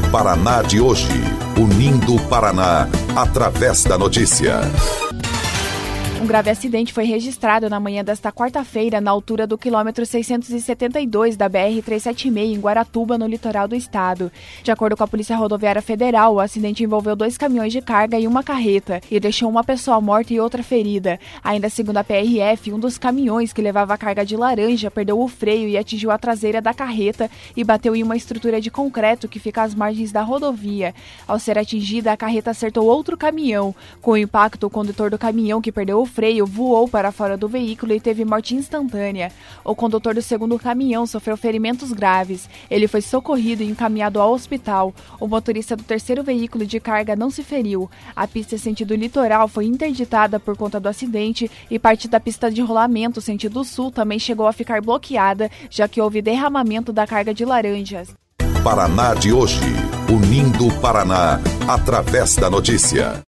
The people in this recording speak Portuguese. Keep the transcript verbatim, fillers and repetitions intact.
Paraná de hoje, unindo o Paraná através da notícia. Um grave acidente foi registrado na manhã desta quarta-feira na altura do quilômetro seiscentos e setenta e dois da B R trezentos e setenta e seis, em Guaratuba, no litoral do estado. De acordo com a Polícia Rodoviária Federal, o acidente envolveu dois caminhões de carga e uma carreta e deixou uma pessoa morta e outra ferida. Ainda segundo a P R F, um dos caminhões que levava a carga de laranja perdeu o freio e atingiu a traseira da carreta e bateu em uma estrutura de concreto que fica às margens da rodovia. Ao ser atingida, a carreta acertou outro caminhão. Com o impacto, o condutor do caminhão, que perdeu o freio, voou para fora do veículo e teve morte instantânea. O condutor do segundo caminhão sofreu ferimentos graves. Ele foi socorrido e encaminhado ao hospital. O motorista do terceiro veículo de carga não se feriu. A pista sentido litoral foi interditada por conta do acidente e parte da pista de rolamento sentido sul também chegou a ficar bloqueada, já que houve derramamento da carga de laranjas. Paraná de hoje, unindo o Paraná através da notícia.